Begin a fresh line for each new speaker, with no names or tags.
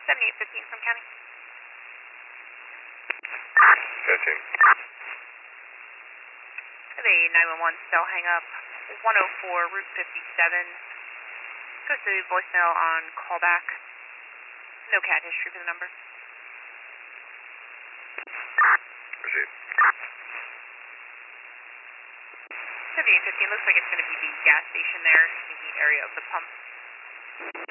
7815 from county.
15.
I have a 911 cell hang up. 104 Route 57. Goes to voicemail on callback. No cat history for the number.
Proceed.
7815 looks like it's going to be the gas station there in the area of the pump.